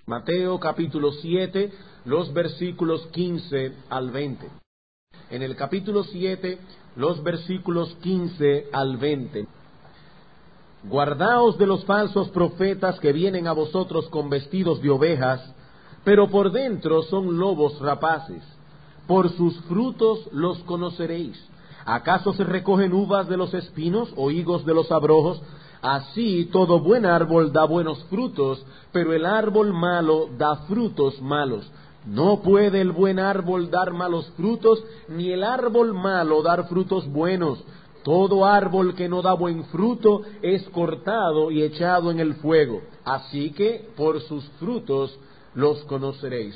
Mateo capítulo 7, los versículos 15 al 20. En el capítulo 7, los versículos 15 al 20. Guardaos de los falsos profetas que vienen a vosotros con vestidos de ovejas, pero por dentro son lobos rapaces. Por sus frutos los conoceréis. ¿Acaso se recogen uvas de los espinos o higos de los abrojos? Así todo buen árbol da buenos frutos, pero el árbol malo da frutos malos. No puede el buen árbol dar malos frutos, ni el árbol malo dar frutos buenos. Todo árbol que no da buen fruto es cortado y echado en el fuego. Así que por sus frutos los conoceréis.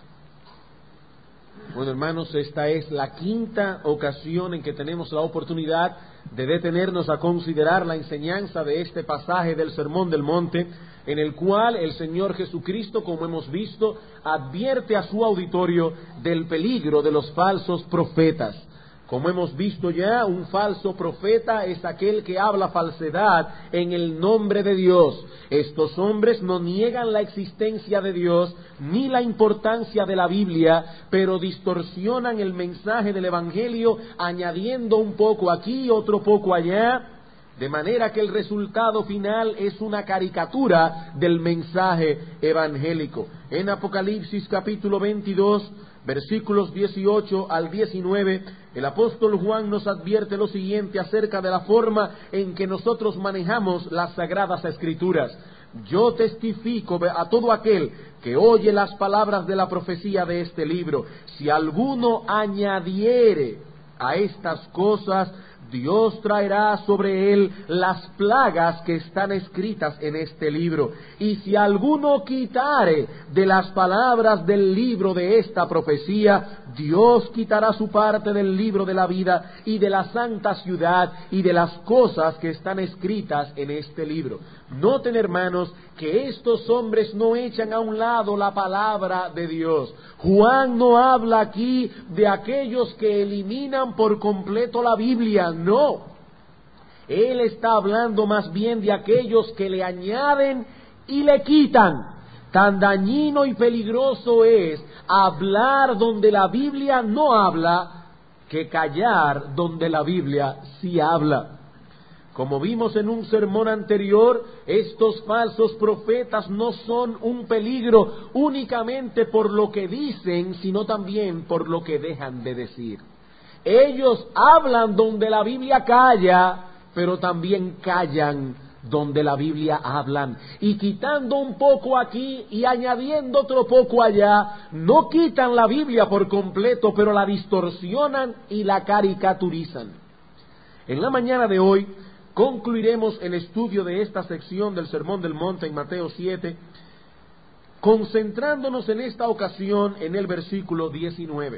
Bueno, hermanos, esta es la quinta ocasión en que tenemos la oportunidad de detenernos a considerar la enseñanza de este pasaje del Sermón del Monte, en el cual el Señor Jesucristo, como hemos visto, advierte a su auditorio del peligro de los falsos profetas. Como hemos visto ya, un falso profeta es aquel que habla falsedad en el nombre de Dios. Estos hombres no niegan la existencia de Dios ni la importancia de la Biblia, pero distorsionan el mensaje del Evangelio, añadiendo un poco aquí, otro poco allá, de manera que el resultado final es una caricatura del mensaje evangélico. En Apocalipsis capítulo 22, versículos 18 al 19, el apóstol Juan nos advierte lo siguiente acerca de la forma en que nosotros manejamos las Sagradas Escrituras. Yo testifico a todo aquel que oye las palabras de la profecía de este libro. Si alguno añadiere a estas cosas, Dios traerá sobre él las plagas que están escritas en este libro. Y si alguno quitare de las palabras del libro de esta profecía, Dios quitará su parte del libro de la vida y de la santa ciudad y de las cosas que están escritas en este libro. Noten, hermanos, que estos hombres no echan a un lado la palabra de Dios. Juan no habla aquí de aquellos que eliminan por completo la Biblia, no. Él está hablando más bien de aquellos que le añaden y le quitan. Tan dañino y peligroso es hablar donde la Biblia no habla que callar donde la Biblia sí habla. Como vimos en un sermón anterior, estos falsos profetas no son un peligro únicamente por lo que dicen, sino también por lo que dejan de decir. Ellos hablan donde la Biblia calla, pero también callan donde la Biblia hablan. Y quitando un poco aquí y añadiendo otro poco allá, no quitan la Biblia por completo, pero la distorsionan y la caricaturizan. En la mañana de hoy concluiremos el estudio de esta sección del Sermón del Monte en Mateo 7, concentrándonos en esta ocasión en el versículo 19.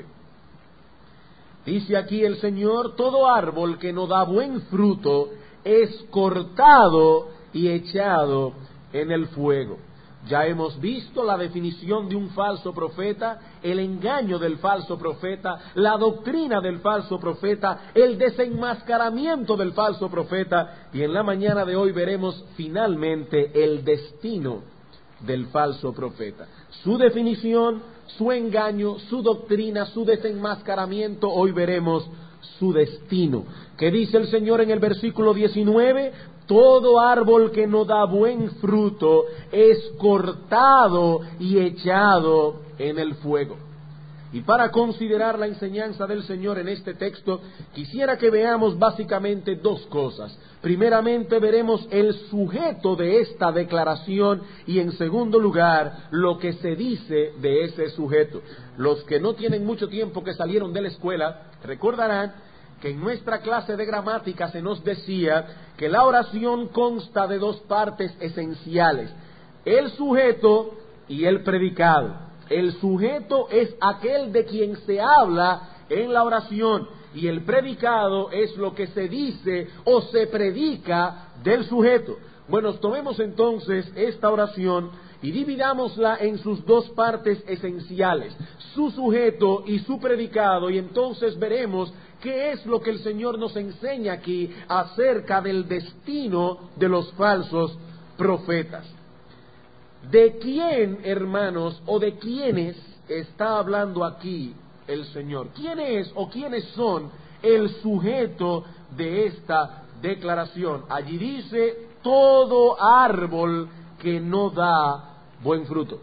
Dice aquí el Señor: todo árbol que no da buen fruto es cortado y echado en el fuego. Ya hemos visto la definición de un falso profeta, el engaño del falso profeta, la doctrina del falso profeta, el desenmascaramiento del falso profeta, y en la mañana de hoy veremos finalmente el destino del falso profeta. Su definición, su engaño, su doctrina, su desenmascaramiento, hoy veremos su destino. ¿Qué dice el Señor en el versículo 19? Todo árbol que no da buen fruto es cortado y echado en el fuego. Y para considerar la enseñanza del Señor en este texto, quisiera que veamos básicamente dos cosas. Primeramente veremos el sujeto de esta declaración y en segundo lugar lo que se dice de ese sujeto. Los que no tienen mucho tiempo que salieron de la escuela recordarán que en nuestra clase de gramática se nos decía que la oración consta de dos partes esenciales: el sujeto y el predicado. El sujeto es aquel de quien se habla en la oración y el predicado es lo que se dice o se predica del sujeto. Bueno, tomemos entonces esta oración y dividámosla en sus dos partes esenciales, su sujeto y su predicado, y entonces veremos qué es lo que el Señor nos enseña aquí acerca del destino de los falsos profetas. ¿De quién, hermanos, o de quiénes está hablando aquí el Señor? ¿Quién es o quiénes son el sujeto de esta declaración? Allí dice, todo árbol que no da buen fruto.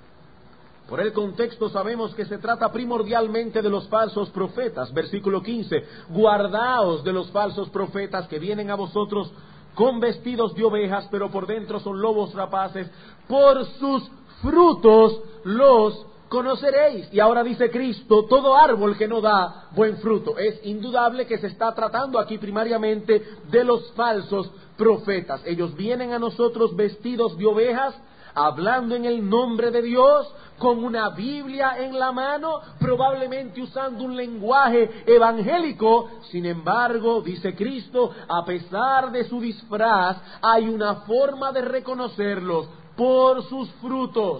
Por el contexto sabemos que se trata primordialmente de los falsos profetas. Versículo 15, guardaos de los falsos profetas que vienen a vosotros con vestidos de ovejas, pero por dentro son lobos rapaces. Por sus frutos los conoceréis. Y ahora dice Cristo, todo árbol que no da buen fruto. Es indudable que se está tratando aquí primariamente de los falsos profetas. Ellos vienen a nosotros vestidos de ovejas, hablando en el nombre de Dios, con una Biblia en la mano, probablemente usando un lenguaje evangélico. Sin embargo, dice Cristo, a pesar de su disfraz, hay una forma de reconocerlos por sus frutos.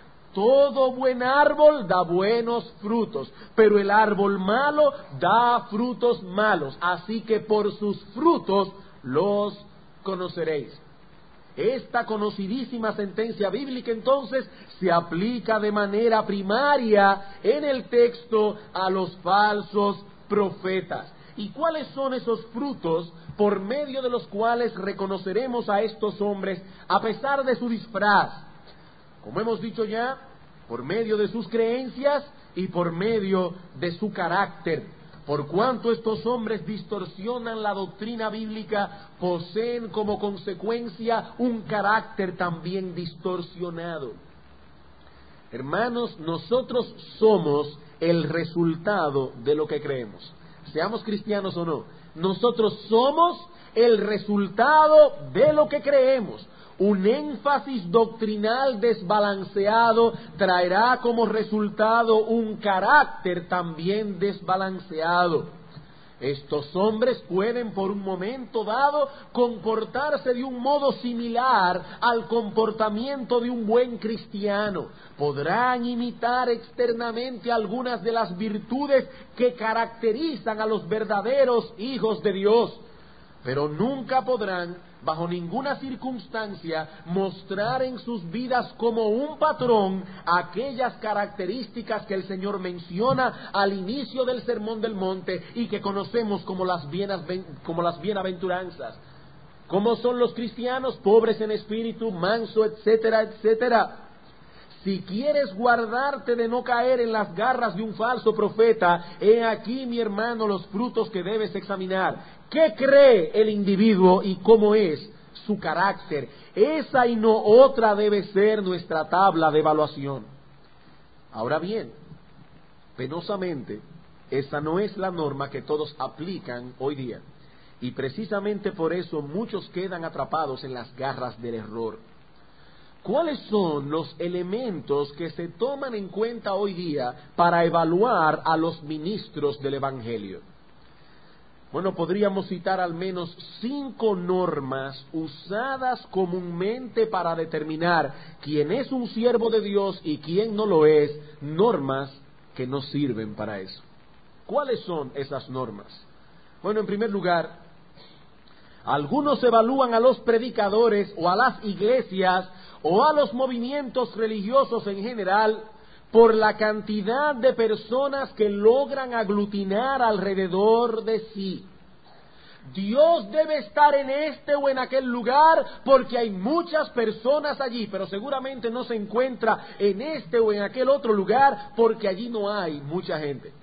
Todo buen árbol da buenos frutos, pero el árbol malo da frutos malos. Así que por sus frutos los conoceréis. Esta conocidísima sentencia bíblica entonces se aplica de manera primaria en el texto a los falsos profetas. ¿Y cuáles son esos frutos por medio de los cuales reconoceremos a estos hombres a pesar de su disfraz? Como hemos dicho ya, por medio de sus creencias y por medio de su carácter. Por cuanto estos hombres distorsionan la doctrina bíblica, poseen como consecuencia un carácter también distorsionado. Hermanos, nosotros somos el resultado de lo que creemos. Seamos cristianos o no, nosotros somos el resultado de lo que creemos. Un énfasis doctrinal desbalanceado traerá como resultado un carácter también desbalanceado. Estos hombres pueden por un momento dado comportarse de un modo similar al comportamiento de un buen cristiano. Podrán imitar externamente algunas de las virtudes que caracterizan a los verdaderos hijos de Dios, pero nunca podrán, bajo ninguna circunstancia, mostrar en sus vidas como un patrón aquellas características que el Señor menciona al inicio del Sermón del Monte y que conocemos como las bienaventuranzas. ¿Cómo son los cristianos? Pobres en espíritu, manso, etcétera, etcétera. Si quieres guardarte de no caer en las garras de un falso profeta, he aquí, mi hermano, los frutos que debes examinar. ¿Qué cree el individuo y cómo es su carácter? Esa y no otra debe ser nuestra tabla de evaluación. Ahora bien, penosamente, esa no es la norma que todos aplican hoy día. Y precisamente por eso muchos quedan atrapados en las garras del error. ¿Cuáles son los elementos que se toman en cuenta hoy día para evaluar a los ministros del Evangelio? Bueno, podríamos citar al menos 5 normas usadas comúnmente para determinar quién es un siervo de Dios y quién no lo es, normas que no sirven para eso. ¿Cuáles son esas normas? Bueno, en primer lugar, algunos evalúan a los predicadores o a las iglesias o a los movimientos religiosos en general por la cantidad de personas que logran aglutinar alrededor de sí. Dios debe estar en este o en aquel lugar porque hay muchas personas allí, pero seguramente no se encuentra en este o en aquel otro lugar porque allí no hay mucha gente.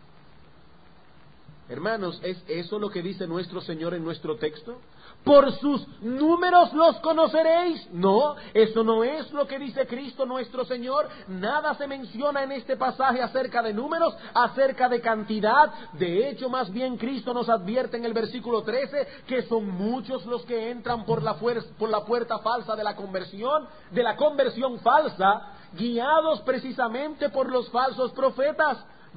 Hermanos, ¿es eso lo que dice nuestro Señor en nuestro texto? ¿Por sus números los conoceréis? No, eso no es lo que dice Cristo nuestro Señor. Nada se menciona en este pasaje acerca de números, acerca de cantidad. De hecho, más bien Cristo nos advierte en el versículo 13 que son muchos los que entran por la puerta falsa de la conversión falsa, guiados precisamente por los falsos profetas.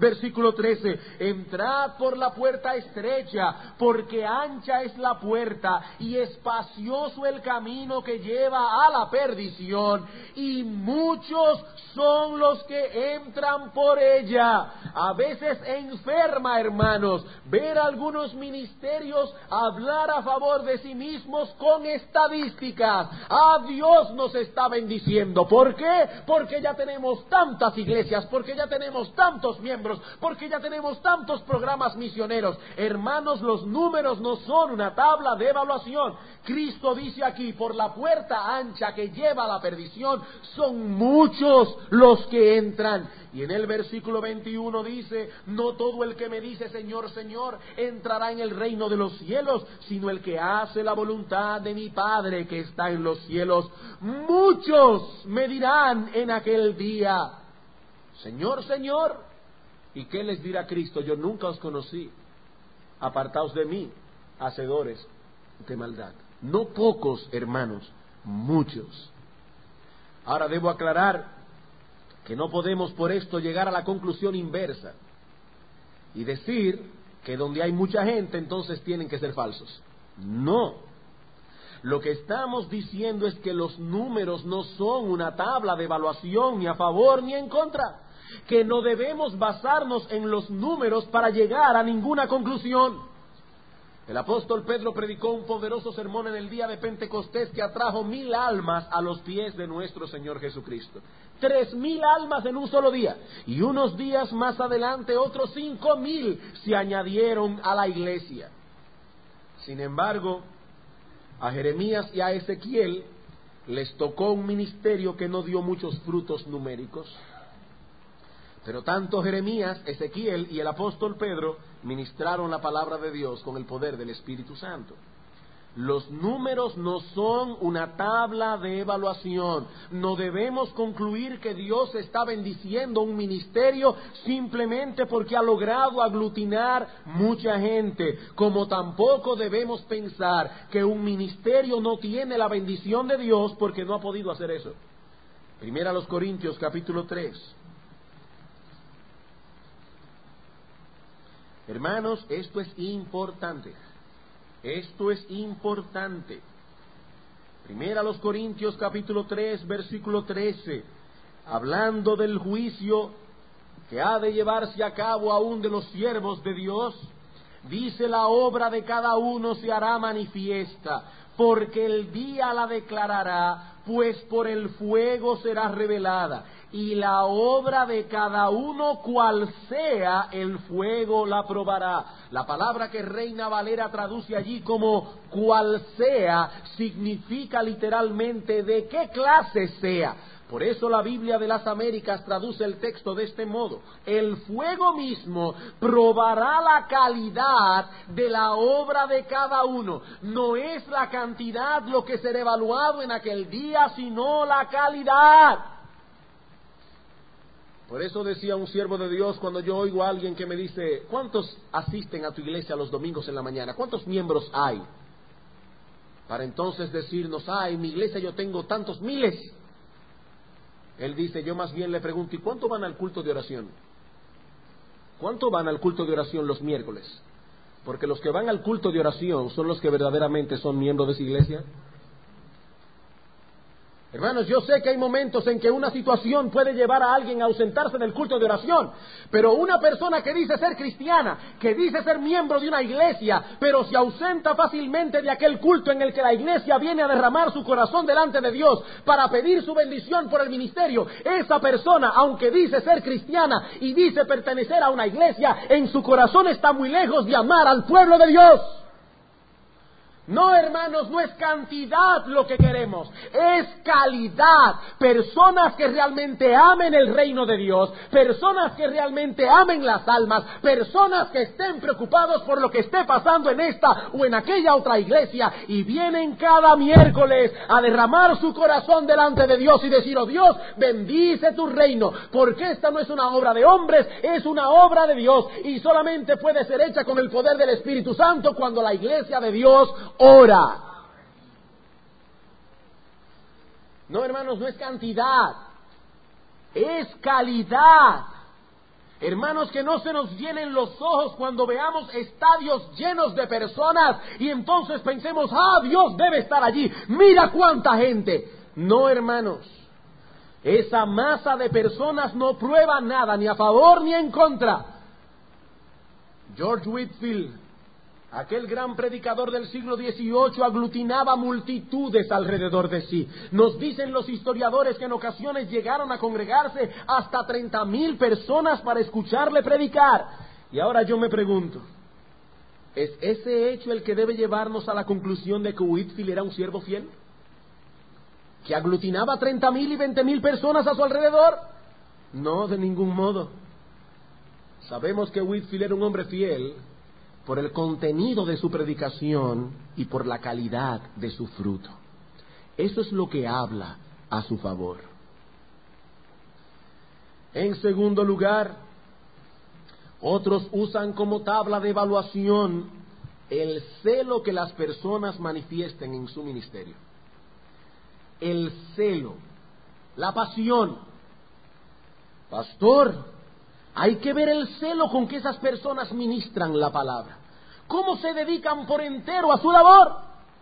Versículo 13, entrad por la puerta estrecha, porque ancha es la puerta y espacioso el camino que lleva a la perdición, y muchos son los que entran por ella. A veces enferma, hermanos, ver a algunos ministerios hablar a favor de sí mismos con estadísticas. Dios nos está bendiciendo. ¿Por qué? Porque ya tenemos tantas iglesias, porque ya tenemos tantos miembros, porque ya tenemos tantos programas misioneros. Hermanos, los números no son una tabla de evaluación. Cristo dice aquí, por la puerta ancha que lleva a la perdición, son muchos los que entran. Y en el versículo 21 dice, no todo el que me dice Señor, Señor, entrará en el reino de los cielos, sino el que hace la voluntad de mi Padre que está en los cielos. Muchos me dirán en aquel día, Señor, Señor. ¿Y qué les dirá Cristo? Yo nunca os conocí. Apartaos de mí, hacedores de maldad. No pocos, hermanos, muchos. Ahora debo aclarar que no podemos por esto llegar a la conclusión inversa y decir que donde hay mucha gente entonces tienen que ser falsos. No. Lo que estamos diciendo es que los números no son una tabla de evaluación ni a favor ni en contra, que no debemos basarnos en los números para llegar a ninguna conclusión. El apóstol Pedro predicó un poderoso sermón en el día de Pentecostés que atrajo 1000 almas a los pies de nuestro Señor Jesucristo. 3000 almas en un solo día. Y unos días más adelante otros 5000 se añadieron a la iglesia. Sin embargo, a Jeremías y a Ezequiel les tocó un ministerio que no dio muchos frutos numéricos. Pero tanto Jeremías, Ezequiel y el apóstol Pedro ministraron la palabra de Dios con el poder del Espíritu Santo. Los números no son una tabla de evaluación. No debemos concluir que Dios está bendiciendo un ministerio simplemente porque ha logrado aglutinar mucha gente, como tampoco debemos pensar que un ministerio no tiene la bendición de Dios porque no ha podido hacer eso. Primera a los Corintios, capítulo 3. Hermanos, esto es importante. Esto es importante. Primera a los Corintios capítulo 3, versículo 13. Hablando del juicio que ha de llevarse a cabo aún de los siervos de Dios, dice: la obra de cada uno se hará manifiesta, porque el día la declarará, pues por el fuego será revelada, y la obra de cada uno, cual sea, el fuego la probará. La palabra que Reina Valera traduce allí como cual sea, significa literalmente de qué clase sea. Por eso la Biblia de las Américas traduce el texto de este modo: el fuego mismo probará la calidad de la obra de cada uno. No es la cantidad lo que será evaluado en aquel día, sino la calidad. Por eso decía un siervo de Dios, cuando yo oigo a alguien que me dice: ¿cuántos asisten a tu iglesia los domingos en la mañana? ¿Cuántos miembros hay? Para entonces decirnos: en mi iglesia yo tengo tantos miles. Él dice: yo más bien le pregunto: ¿y cuánto van al culto de oración? ¿Cuánto van al culto de oración los miércoles? Porque los que van al culto de oración son los que verdaderamente son miembros de esa iglesia. Hermanos, yo sé que hay momentos en que una situación puede llevar a alguien a ausentarse del culto de oración, pero una persona que dice ser cristiana, que dice ser miembro de una iglesia, pero se ausenta fácilmente de aquel culto en el que la iglesia viene a derramar su corazón delante de Dios para pedir su bendición por el ministerio, esa persona, aunque dice ser cristiana y dice pertenecer a una iglesia, en su corazón está muy lejos de amar al pueblo de Dios. No, hermanos, no es cantidad lo que queremos, es calidad. Personas que realmente amen el reino de Dios, personas que realmente amen las almas, personas que estén preocupados por lo que esté pasando en esta o en aquella otra iglesia y vienen cada miércoles a derramar su corazón delante de Dios y decir: oh Dios, bendice tu reino, porque esta no es una obra de hombres, es una obra de Dios y solamente puede ser hecha con el poder del Espíritu Santo cuando la iglesia de Dios ora. No, hermanos, no es cantidad, es calidad. Hermanos, que no se nos llenen los ojos cuando veamos estadios llenos de personas y entonces pensemos, Dios debe estar allí, mira cuánta gente. No, hermanos, esa masa de personas no prueba nada, ni a favor ni en contra. George Whitefield, aquel gran predicador del siglo XVIII, aglutinaba multitudes alrededor de sí. Nos dicen los historiadores que en ocasiones llegaron a congregarse hasta 30,000 personas para escucharle predicar. Y ahora yo me pregunto, ¿es ese hecho el que debe llevarnos a la conclusión de que Whitefield era un siervo fiel? ¿Que aglutinaba 30,000 y 20,000 personas a su alrededor? No, de ningún modo. Sabemos que Whitefield era un hombre fiel por el contenido de su predicación y por la calidad de su fruto. Eso es lo que habla a su favor. En segundo lugar, otros usan como tabla de evaluación el celo que las personas manifiesten en su ministerio. El celo, la pasión. Pastor, hay que ver el celo con que esas personas ministran la palabra. ¿Cómo se dedican por entero a su labor?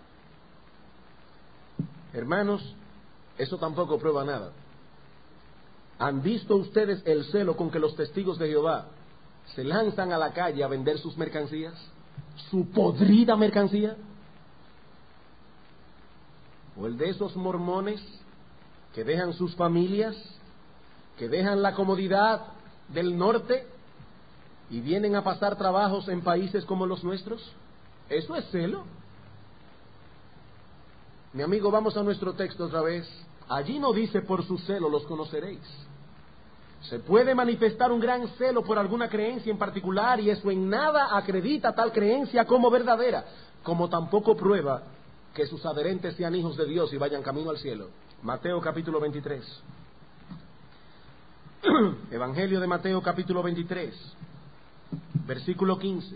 Hermanos, eso tampoco prueba nada. ¿Han visto ustedes el celo con que los testigos de Jehová se lanzan a la calle a vender sus mercancías? ¿Su podrida mercancía? ¿O el de esos mormones que dejan sus familias, que dejan la comodidad del norte y vienen a pasar trabajos en países como los nuestros? ¿Eso es celo? Mi amigo, vamos a nuestro texto otra vez. Allí no dice por su celo los conoceréis. Se puede manifestar un gran celo por alguna creencia en particular y eso en nada acredita tal creencia como verdadera, como tampoco prueba que sus adherentes sean hijos de Dios y vayan camino al cielo. Mateo capítulo 23. Evangelio de Mateo capítulo 23, versículo 15.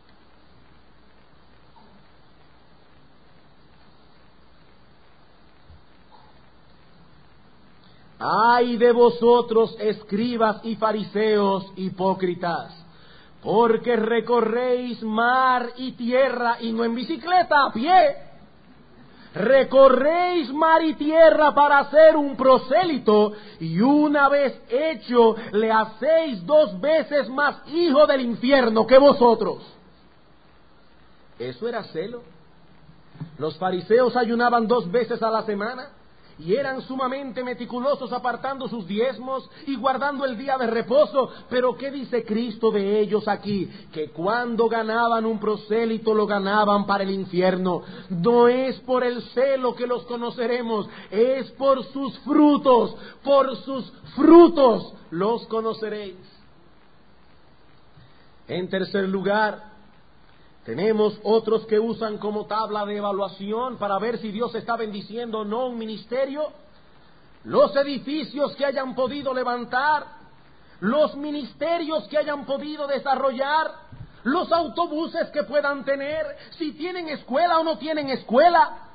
Ay de vosotros, escribas y fariseos hipócritas, porque recorréis mar y tierra y no en bicicleta, a pie. Recorréis mar y tierra para hacer un prosélito, y una vez hecho, le hacéis 2 veces más hijo del infierno que vosotros. ¿Eso era celo? Los fariseos ayunaban 2 veces a la semana, y eran sumamente meticulosos apartando sus diezmos y guardando el día de reposo. Pero ¿qué dice Cristo de ellos aquí? Que cuando ganaban un prosélito lo ganaban para el infierno. No es por el celo que los conoceremos, es por sus frutos. Por sus frutos los conoceréis. En tercer lugar, tenemos otros que usan como tabla de evaluación para ver si Dios está bendiciendo o no un ministerio, los edificios que hayan podido levantar, los ministerios que hayan podido desarrollar, los autobuses que puedan tener, si tienen escuela o no tienen escuela.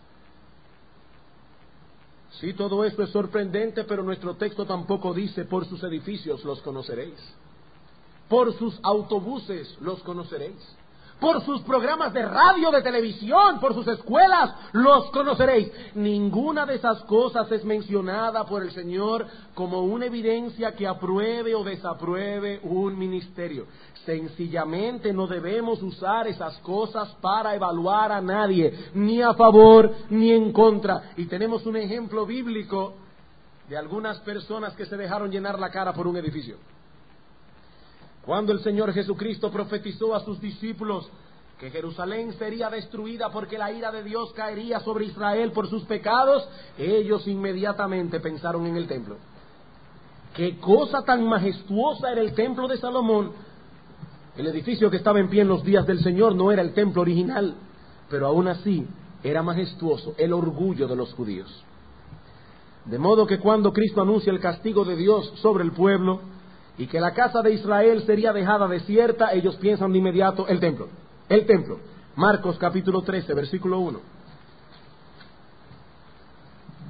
Sí, todo esto es sorprendente, pero nuestro texto tampoco dice por sus edificios los conoceréis, por sus autobuses los conoceréis, por sus programas de radio, de televisión, por sus escuelas, los conoceréis. Ninguna de esas cosas es mencionada por el Señor como una evidencia que apruebe o desapruebe un ministerio. Sencillamente no debemos usar esas cosas para evaluar a nadie, ni a favor ni en contra. Y tenemos un ejemplo bíblico de algunas personas que se dejaron llenar la cara por un edificio. Cuando el Señor Jesucristo profetizó a sus discípulos que Jerusalén sería destruida porque la ira de Dios caería sobre Israel por sus pecados, ellos inmediatamente pensaron en el templo. ¡Qué cosa tan majestuosa era el templo de Salomón! El edificio que estaba en pie en los días del Señor no era el templo original, pero aún así era majestuoso, el orgullo de los judíos. De modo que cuando Cristo anuncia el castigo de Dios sobre el pueblo, y que la casa de Israel sería dejada desierta, ellos piensan de inmediato el templo. El templo. Marcos capítulo 13, versículo 1.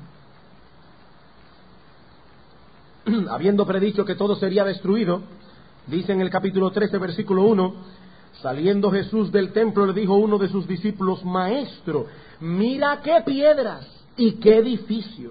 Habiendo predicho que todo sería destruido, Dice en el capítulo 13, versículo 1, saliendo Jesús del templo, le dijo a uno de sus discípulos: Maestro, mira qué piedras y qué edificio.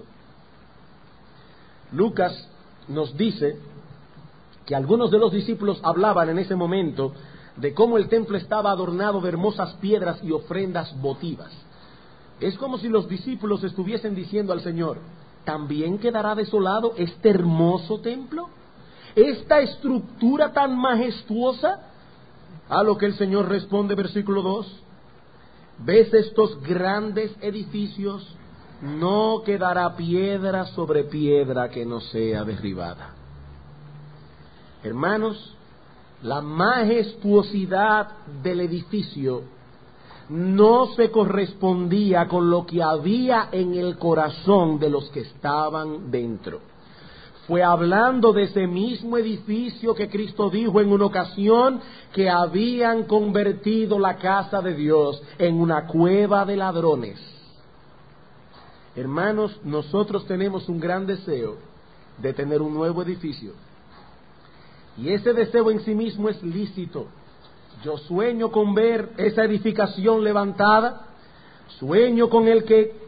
Lucas nos dice que algunos de los discípulos hablaban en ese momento de cómo el templo estaba adornado de hermosas piedras y ofrendas votivas. Es como si los discípulos estuviesen diciendo al Señor: ¿también quedará desolado este hermoso templo? ¿Esta estructura tan majestuosa? A lo que el Señor responde, versículo 2: ¿ves estos grandes edificios? No quedará piedra sobre piedra que no sea derribada. Hermanos, la majestuosidad del edificio no se correspondía con lo que había en el corazón de los que estaban dentro. Fue hablando de ese mismo edificio que Cristo dijo en una ocasión que habían convertido la casa de Dios en una cueva de ladrones. Hermanos, nosotros tenemos un gran deseo de tener un nuevo edificio. Y ese deseo en sí mismo es lícito. Yo sueño con ver esa edificación levantada. Sueño con el que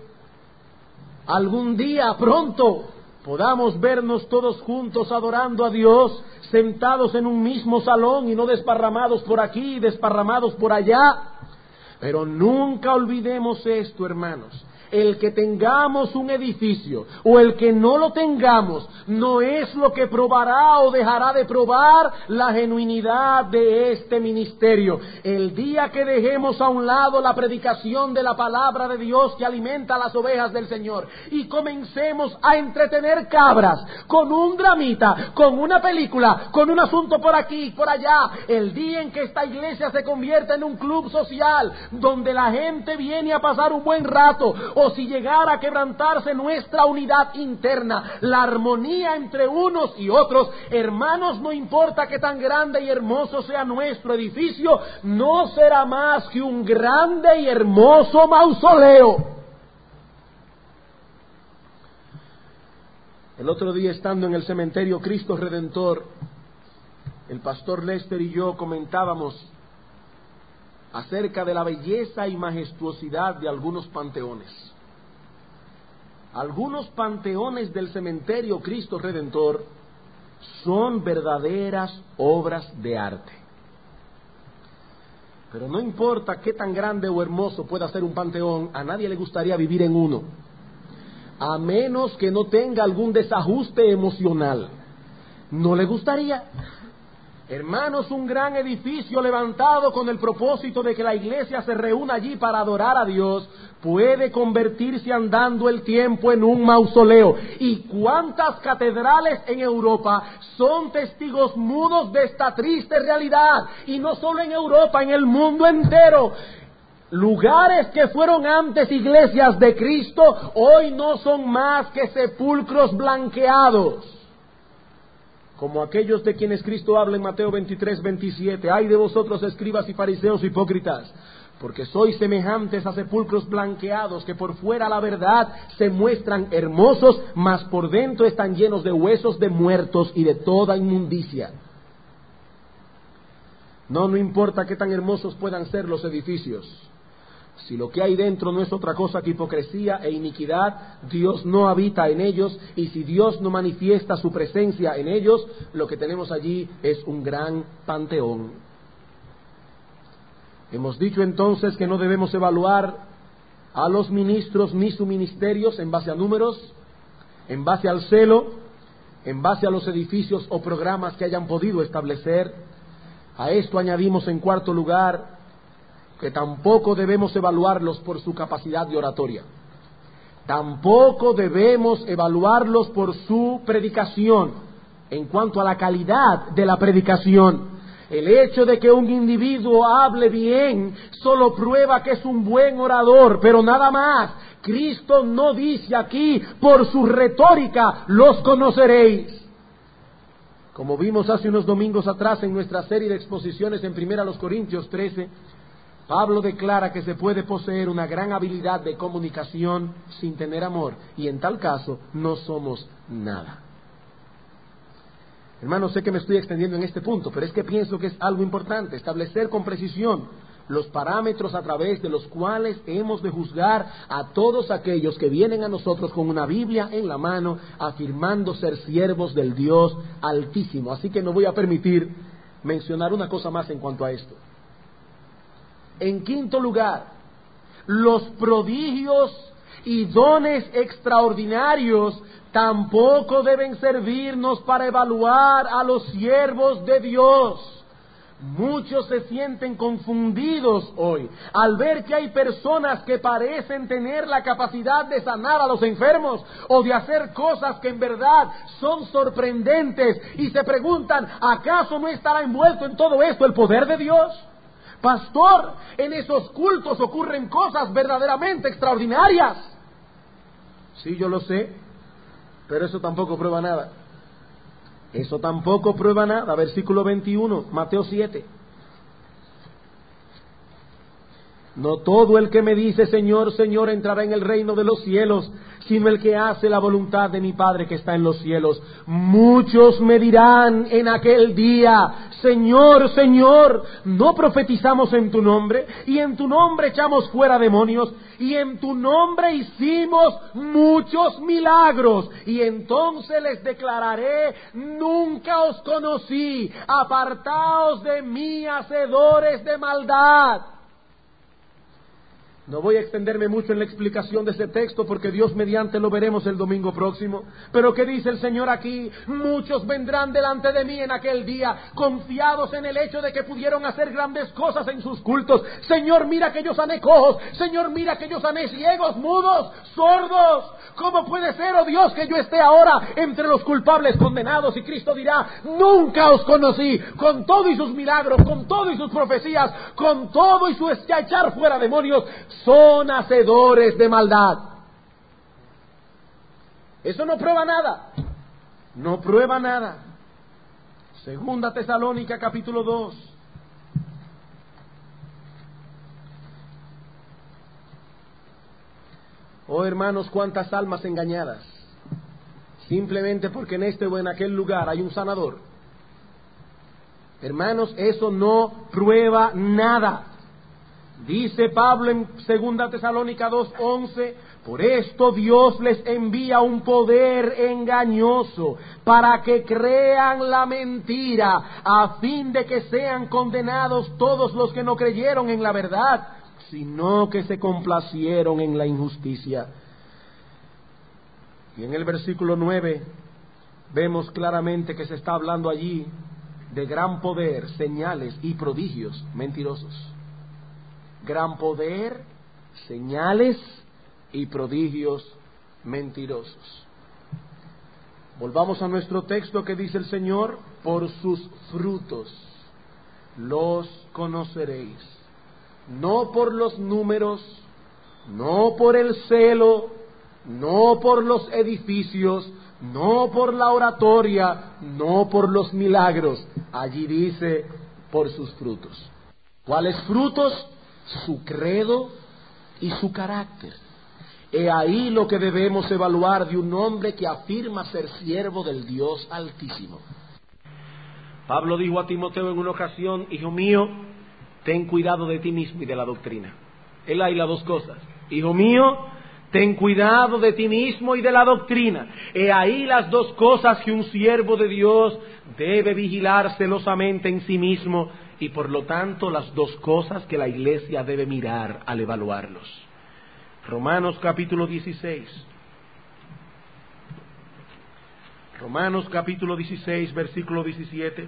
algún día pronto podamos vernos todos juntos adorando a Dios, sentados en un mismo salón y no desparramados por aquí y desparramados por allá. Pero nunca olvidemos esto, hermanos: el que tengamos un edificio o el que no lo tengamos no es lo que probará o dejará de probar la genuinidad de este ministerio. El día que dejemos a un lado la predicación de la palabra de Dios que alimenta a las ovejas del Señor y comencemos a entretener cabras con un dramita, con una película, con un asunto por aquí y por allá, el día en que esta iglesia se convierta en un club social donde la gente viene a pasar un buen rato, o si llegara a quebrantarse nuestra unidad interna, la armonía entre unos y otros, hermanos, no importa que tan grande y hermoso sea nuestro edificio, no será más que un grande y hermoso mausoleo. El otro día, estando en el cementerio Cristo Redentor, el pastor Lester y yo comentábamos acerca de la belleza y majestuosidad de algunos panteones. Algunos panteones del cementerio Cristo Redentor son verdaderas obras de arte. Pero no importa qué tan grande o hermoso pueda ser un panteón, a nadie le gustaría vivir en uno, a menos que no tenga algún desajuste emocional. ¿No le gustaría? Hermanos, un gran edificio levantado con el propósito de que la iglesia se reúna allí para adorar a Dios puede convertirse andando el tiempo en un mausoleo. ¿Y cuántas catedrales en Europa son testigos mudos de esta triste realidad? Y no solo en Europa, en el mundo entero. Lugares que fueron antes iglesias de Cristo, hoy no son más que sepulcros blanqueados, como aquellos de quienes Cristo habla en Mateo 23, 27. Ay de vosotros, escribas y fariseos hipócritas, porque sois semejantes a sepulcros blanqueados, que por fuera, la verdad, se muestran hermosos, mas por dentro están llenos de huesos de muertos y de toda inmundicia. No importa qué tan hermosos puedan ser los edificios. Si lo que hay dentro no es otra cosa que hipocresía e iniquidad, Dios no habita en ellos, y si Dios no manifiesta su presencia en ellos, lo que tenemos allí es un gran panteón. Hemos dicho entonces que no debemos evaluar a los ministros ni sus ministerios en base a números, en base al celo, en base a los edificios o programas que hayan podido establecer. A esto añadimos en cuarto lugar que tampoco debemos evaluarlos por su capacidad de oratoria. Tampoco debemos evaluarlos por su predicación, en cuanto a la calidad de la predicación. El hecho de que un individuo hable bien solo prueba que es un buen orador, pero nada más. Cristo no dice aquí: por su retórica los conoceréis. Como vimos hace unos domingos atrás en nuestra serie de exposiciones en 1 Corintios 13, Pablo declara que se puede poseer una gran habilidad de comunicación sin tener amor, y en tal caso no somos nada. Hermanos, sé que me estoy extendiendo en este punto, pero es que pienso que es algo importante, establecer con precisión los parámetros a través de los cuales hemos de juzgar a todos aquellos que vienen a nosotros con una Biblia en la mano, afirmando ser siervos del Dios Altísimo. Así que no voy a permitir mencionar una cosa más en cuanto a esto. En quinto lugar, los prodigios y dones extraordinarios tampoco deben servirnos para evaluar a los siervos de Dios. Muchos se sienten confundidos hoy al ver que hay personas que parecen tener la capacidad de sanar a los enfermos o de hacer cosas que en verdad son sorprendentes y se preguntan, ¿acaso no estará envuelto en todo esto el poder de Dios? Pastor, en esos cultos ocurren cosas verdaderamente extraordinarias. Sí, yo lo sé, pero eso tampoco prueba nada. Eso tampoco prueba nada. Versículo 21, Mateo 7. No todo el que me dice Señor, Señor entrará en el reino de los cielos, sino el que hace la voluntad de mi Padre que está en los cielos. Muchos me dirán en aquel día, Señor, Señor, ¿no profetizamos en tu nombre? Y en tu nombre echamos fuera demonios, y en tu nombre hicimos muchos milagros. Y entonces les declararé, nunca os conocí, apartaos de mí, hacedores de maldad. No voy a extenderme mucho en la explicación de ese texto porque Dios mediante lo veremos el domingo próximo. Pero ¿qué dice el Señor aquí? Muchos vendrán delante de mí en aquel día, confiados en el hecho de que pudieron hacer grandes cosas en sus cultos. Señor, mira que yo sané cojos. Señor, mira que yo sané ciegos, mudos, sordos. ¿Cómo puede ser, oh Dios, que yo esté ahora entre los culpables condenados? Y Cristo dirá, nunca os conocí, con todo y sus milagros, con todo y sus profecías, con todo y su echar fuera demonios, son hacedores de maldad. Eso no prueba nada. No prueba nada. Segunda Tesalónica capítulo 2. Oh hermanos, cuántas almas engañadas, simplemente porque en este o en aquel lugar hay un sanador. Hermanos, eso no prueba nada. Dice Pablo en 2 Tesalónica 2:11, por esto Dios les envía un poder engañoso para que crean la mentira, a fin de que sean condenados todos los que no creyeron en la verdad, sino que se complacieron en la injusticia. Y en el versículo 9 vemos claramente que se está hablando allí de gran poder, señales y prodigios mentirosos. Gran poder, señales y prodigios mentirosos. Volvamos a nuestro texto que dice el Señor, por sus frutos los conoceréis. No por los números, no por el celo, no por los edificios, no por la oratoria, no por los milagros. Allí dice, por sus frutos. ¿Cuáles frutos? Su credo y su carácter. He ahí lo que debemos evaluar de un hombre que afirma ser siervo del Dios Altísimo. Pablo dijo a Timoteo en una ocasión, hijo mío, ten cuidado de ti mismo y de la doctrina. Él hay las dos cosas. Hijo mío, ten cuidado de ti mismo y de la doctrina. He ahí las dos cosas que un siervo de Dios debe vigilar celosamente en sí mismo, y por lo tanto las dos cosas que la iglesia debe mirar al evaluarlos. Romanos capítulo 16. Romanos capítulo 16, versículo 17.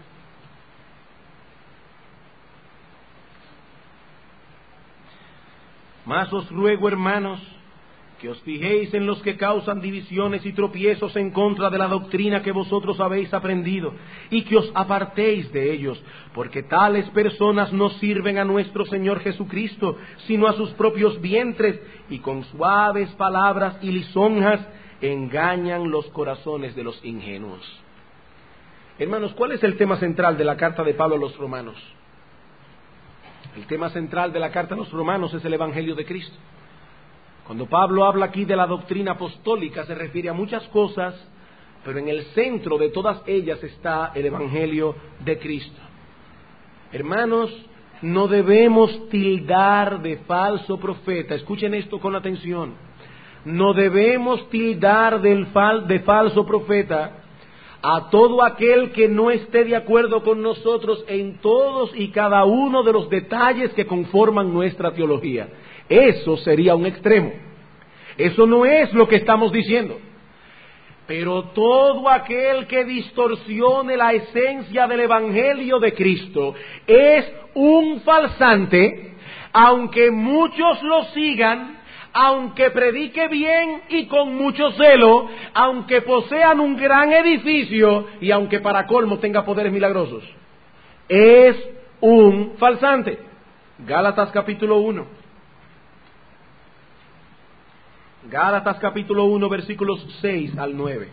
Mas os ruego, hermanos, que os fijéis en los que causan divisiones y tropiezos en contra de la doctrina que vosotros habéis aprendido, y que os apartéis de ellos, porque tales personas no sirven a nuestro Señor Jesucristo, sino a sus propios vientres, y con suaves palabras y lisonjas engañan los corazones de los ingenuos. Hermanos, ¿cuál es el tema central de la carta de Pablo a los romanos? El tema central de la carta a los romanos es el Evangelio de Cristo. Cuando Pablo habla aquí de la doctrina apostólica, se refiere a muchas cosas pero en el centro de todas ellas está el Evangelio de Cristo. Hermanos, no debemos tildar de falso profeta, escuchen esto con atención, no debemos tildar de falso profeta a todo aquel que no esté de acuerdo con nosotros en todos y cada uno de los detalles que conforman nuestra teología. Eso sería un extremo. Eso no es lo que estamos diciendo. Pero todo aquel que distorsione la esencia del Evangelio de Cristo es un falsante, aunque muchos lo sigan, aunque predique bien y con mucho celo, aunque posean un gran edificio y aunque para colmo tenga poderes milagrosos. Es un falsante. Gálatas capítulo 1. Gálatas capítulo 1, versículos 6 al 9.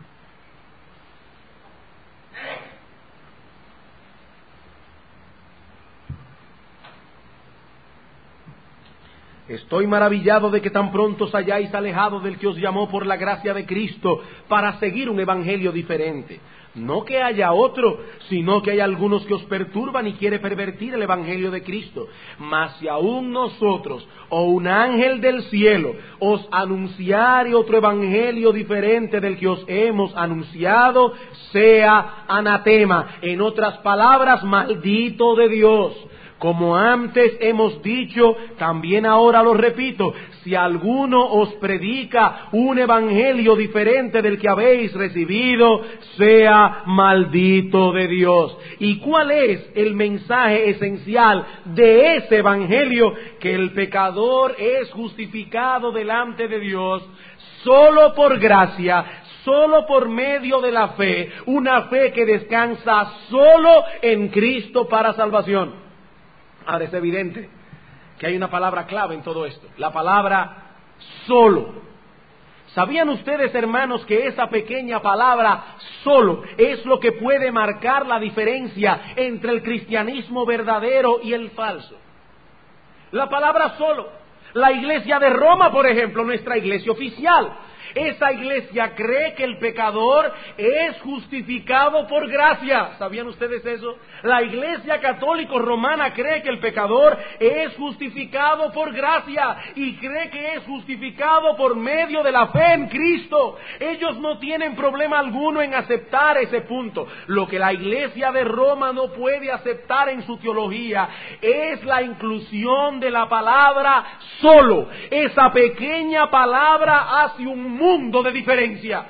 Estoy maravillado de que tan pronto os hayáis alejado del que os llamó por la gracia de Cristo para seguir un evangelio diferente. No que haya otro, sino que hay algunos que os perturban y quieren pervertir el evangelio de Cristo. Mas si aún nosotros o un ángel del cielo os anunciare otro evangelio diferente del que os hemos anunciado, sea anatema. En otras palabras, maldito de Dios. Como antes hemos dicho, también ahora lo repito, si alguno os predica un evangelio diferente del que habéis recibido, sea maldito de Dios. ¿Y cuál es el mensaje esencial de ese evangelio? Que el pecador es justificado delante de Dios solo por gracia, solo por medio de la fe, una fe que descansa solo en Cristo para salvación. Ahora es evidente que hay una palabra clave en todo esto, la palabra solo. ¿Sabían ustedes, hermanos, que esa pequeña palabra solo es lo que puede marcar la diferencia entre el cristianismo verdadero y el falso? La palabra solo. La iglesia de Roma, por ejemplo, nuestra iglesia oficial, esa iglesia cree que el pecador es justificado por gracia. ¿Sabían ustedes eso? La iglesia católica romana cree que el pecador es justificado por gracia y cree que es justificado por medio de la fe en Cristo. Ellos no tienen problema alguno en aceptar ese punto. Lo que la iglesia de Roma no puede aceptar en su teología es la inclusión de la palabra solo. Esa pequeña palabra hace un mundo de diferencia.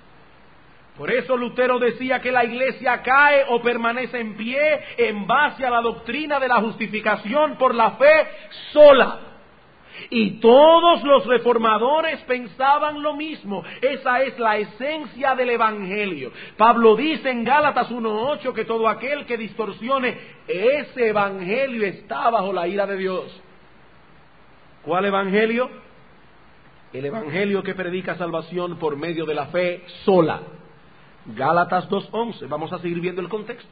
Por eso Lutero decía que la iglesia cae o permanece en pie en base a la doctrina de la justificación por la fe sola. Y todos los reformadores pensaban lo mismo. Esa es la esencia del evangelio. Pablo dice en Gálatas 1:8 que todo aquel que distorsione ese evangelio está bajo la ira de Dios. ¿Cuál evangelio? El evangelio que predica salvación por medio de la fe sola. Gálatas 2:11. Vamos a seguir viendo el contexto.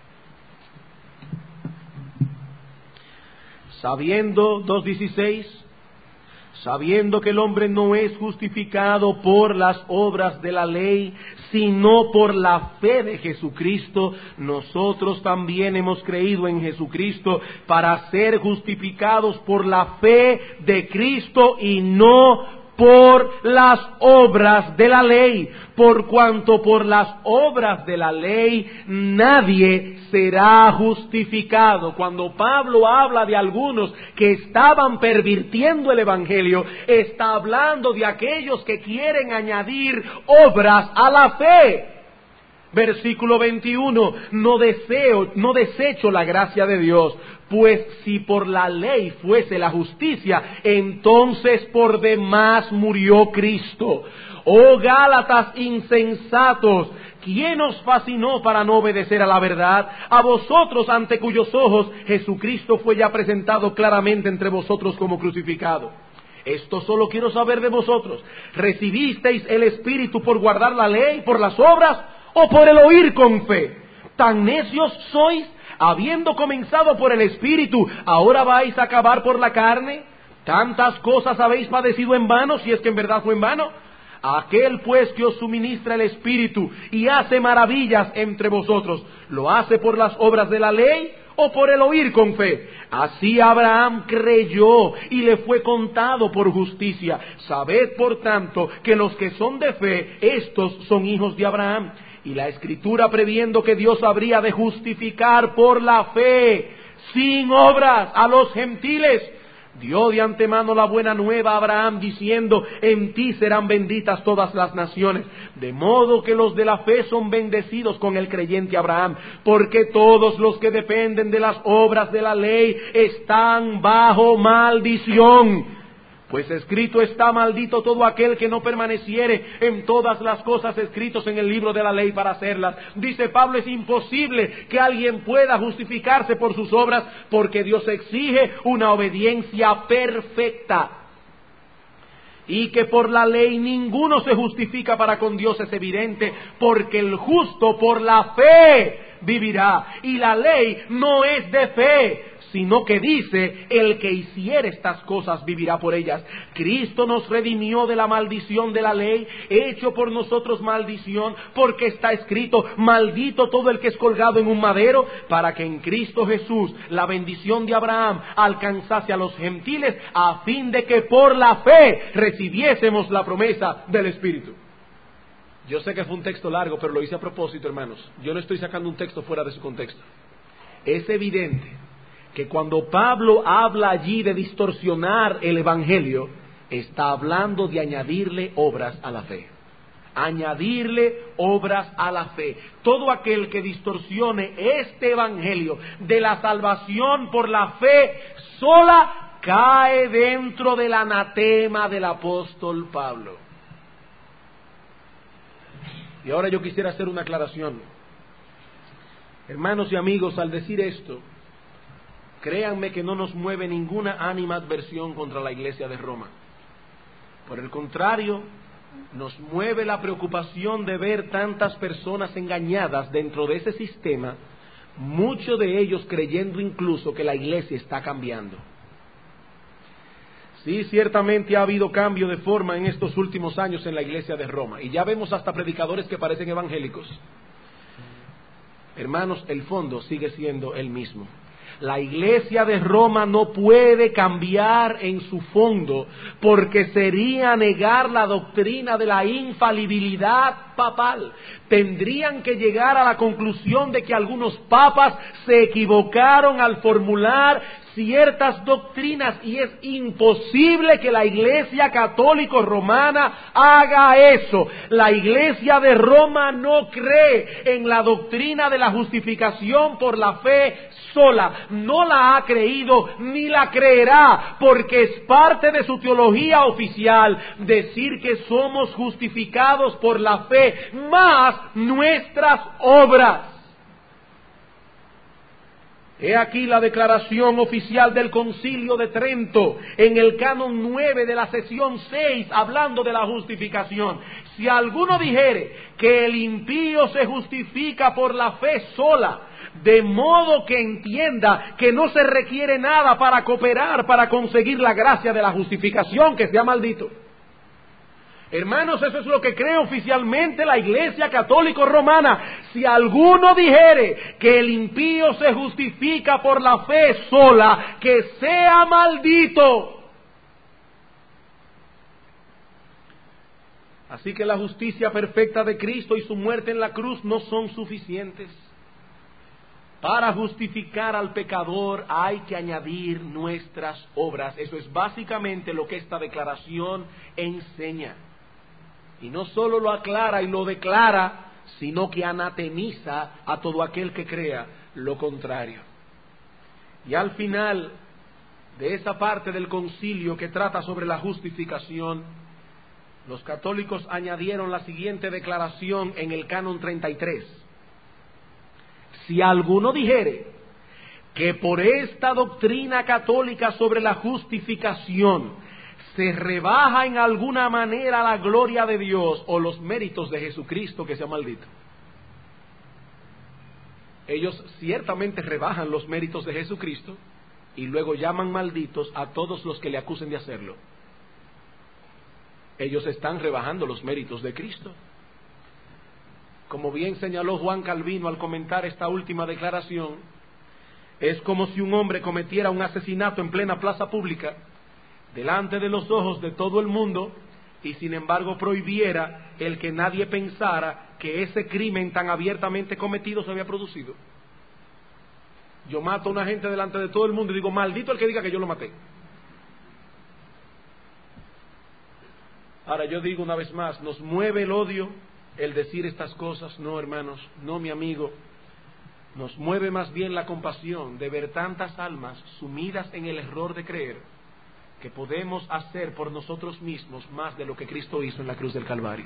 Sabiendo, 2:16, sabiendo que el hombre no es justificado por las obras de la ley, sino por la fe de Jesucristo, nosotros también hemos creído en Jesucristo para ser justificados por la fe de Cristo y no por las obras de la ley, por cuanto por las obras de la ley nadie será justificado. Cuando Pablo habla de algunos que estaban pervirtiendo el evangelio, está hablando de aquellos que quieren añadir obras a la fe. Versículo 21, no desecho la gracia de Dios, pues si por la ley fuese la justicia, entonces por demás murió Cristo. Oh Gálatas insensatos, ¿quién os fascinó para no obedecer a la verdad? A vosotros ante cuyos ojos Jesucristo fue ya presentado claramente entre vosotros como crucificado. Esto solo quiero saber de vosotros. ¿Recibisteis el Espíritu por guardar la ley, por las obras, o por el oír con fe? ¿Tan necios sois? Habiendo comenzado por el Espíritu, ¿ahora vais a acabar por la carne? ¿Tantas cosas habéis padecido en vano, si es que en verdad fue en vano? Aquel pues que os suministra el Espíritu y hace maravillas entre vosotros, ¿lo hace por las obras de la ley o por el oír con fe? Así Abraham creyó y le fue contado por justicia. Sabed por tanto que los que son de fe, estos son hijos de Abraham. Y la Escritura, previendo que Dios habría de justificar por la fe, sin obras, a los gentiles, dio de antemano la buena nueva a Abraham, diciendo: en ti serán benditas todas las naciones. De modo que los de la fe son bendecidos con el creyente Abraham, porque todos los que dependen de las obras de la ley están bajo maldición. Pues escrito está: maldito todo aquel que no permaneciere en todas las cosas escritas en el libro de la ley para hacerlas. Dice Pablo, es imposible que alguien pueda justificarse por sus obras, porque Dios exige una obediencia perfecta. Y que por la ley ninguno se justifica para con Dios es evidente, porque el justo por la fe vivirá. Y la ley no es de fe, sino que dice: el que hiciere estas cosas vivirá por ellas. Cristo nos redimió de la maldición de la ley, hecho por nosotros maldición, porque está escrito: maldito todo el que es colgado en un madero, para que en Cristo Jesús la bendición de Abraham alcanzase a los gentiles, a fin de que por la fe recibiésemos la promesa del Espíritu. Yo sé que fue un texto largo, pero lo hice a propósito, hermanos. Yo no estoy sacando un texto fuera de su contexto. Es evidente que cuando Pablo habla allí de distorsionar el Evangelio, está hablando de añadirle obras a la fe. Añadirle obras a la fe. Todo aquel que distorsione este Evangelio de la salvación por la fe sola, cae dentro del anatema del apóstol Pablo. Y ahora yo quisiera hacer una aclaración. Hermanos y amigos, al decir esto, créanme que no nos mueve ninguna animadversión contra la Iglesia de Roma. Por el contrario, nos mueve la preocupación de ver tantas personas engañadas dentro de ese sistema, muchos de ellos creyendo incluso que la Iglesia está cambiando. Sí, ciertamente ha habido cambio de forma en estos últimos años en la Iglesia de Roma, y ya vemos hasta predicadores que parecen evangélicos. Hermanos, el fondo sigue siendo el mismo. La Iglesia de Roma no puede cambiar en su fondo, porque sería negar la doctrina de la infalibilidad papal. Tendrían que llegar a la conclusión de que algunos papas se equivocaron al formular ciertas doctrinas, y es imposible que la Iglesia católica romana haga eso. La Iglesia de Roma no cree en la doctrina de la justificación por la fe sola. No la ha creído ni la creerá, porque es parte de su teología oficial decir que somos justificados por la fe más nuestras obras. He aquí la declaración oficial del Concilio de Trento en el canon 9 de la sesión 6, hablando de la justificación. Si alguno dijere que el impío se justifica por la fe sola, de modo que entienda que no se requiere nada para cooperar para conseguir la gracia de la justificación, que sea maldito. Hermanos, eso es lo que cree oficialmente la Iglesia Católica Romana. Si alguno dijere que el impío se justifica por la fe sola, que sea maldito. Así que la justicia perfecta de Cristo y su muerte en la cruz no son suficientes. Para justificar al pecador hay que añadir nuestras obras. Eso es básicamente lo que esta declaración enseña. Y no solo lo aclara y lo declara, sino que anatemiza a todo aquel que crea lo contrario. Y al final de esa parte del concilio que trata sobre la justificación, los católicos añadieron la siguiente declaración en el canon 33. Si alguno dijere que por esta doctrina católica sobre la justificación se rebaja en alguna manera la gloria de Dios o los méritos de Jesucristo, que sea maldito. Ellos ciertamente rebajan los méritos de Jesucristo y luego llaman malditos a todos los que le acusen de hacerlo. ellos están rebajando los méritos de Cristo. Como bien señaló Juan Calvino al comentar esta última declaración, es como si un hombre cometiera un asesinato en plena plaza pública, delante de los ojos de todo el mundo, y sin embargo prohibiera el que nadie pensara que ese crimen tan abiertamente cometido se había producido. Yo mato a una gente delante de todo el mundo y digo, maldito el que diga que yo lo maté. Ahora yo digo una vez más, ¿nos mueve el odio el decir estas cosas? No, hermanos, no, mi amigo. Nos mueve más bien la compasión de ver tantas almas sumidas en el error de creer que podemos hacer por nosotros mismos más de lo que Cristo hizo en la cruz del Calvario.